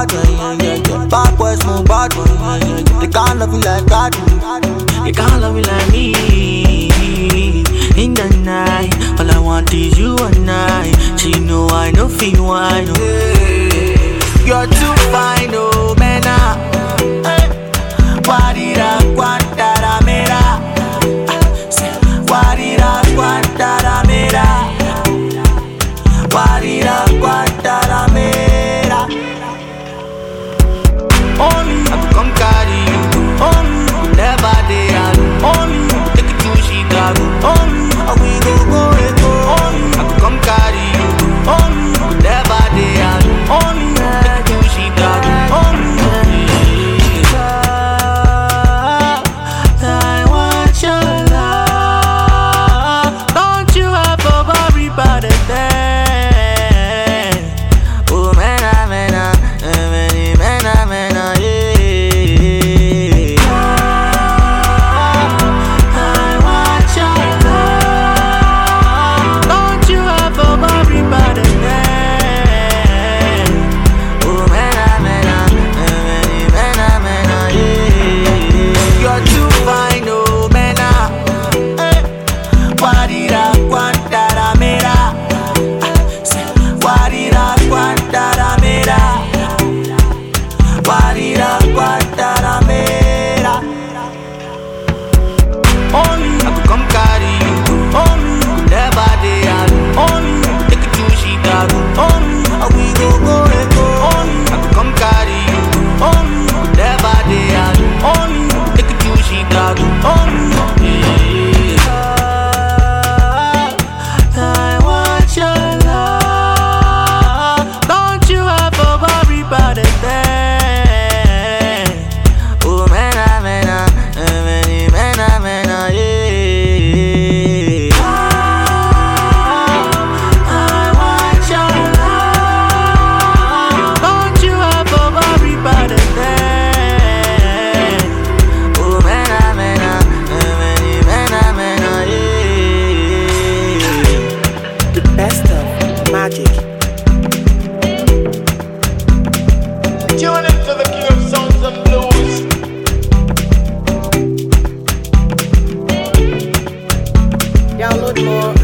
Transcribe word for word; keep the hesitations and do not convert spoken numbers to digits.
bad one, yeah, yeah, yeah. Bad boys move bad one, yeah, yeah, yeah. They can't love you like that. They can't love me like me. In the night, all I want is you and I. She know I know feel why no. You're too fine, oh man. Guarira Guantanamera. Guarira Guantanamera. Guarira Guantanamera. Only I could come carry you. Only never they are. Only take it to Chicago. Only I will go go and go. Only I could come carry you. Only never they are. Only take it to Chicago. Only I want your love. Don't you ever worry about it then. Oh man, I man, I man, man, man, yeah. I want your love. Don't you ever worry about it then. Oh man, I man, man, man, yeah. You're too fine, oh man. Guarira Guantanamera. Guarira Guantanamera. Guarira Guantanamera. Only I could come carry you. Only never they are. Only take it to Chicago. Only I will go go and go. Only I could come carry you. Only never they are. Only take it to Chicago. Only I want your love. Don't you ever worry about it then. Oh man, I man, I man, man, man, yeah. I want your love. Don't you ever worry about it then. Oh man, I man, man, man, yeah. The best of magic. Tune into the King of Sounds and Blues. Download more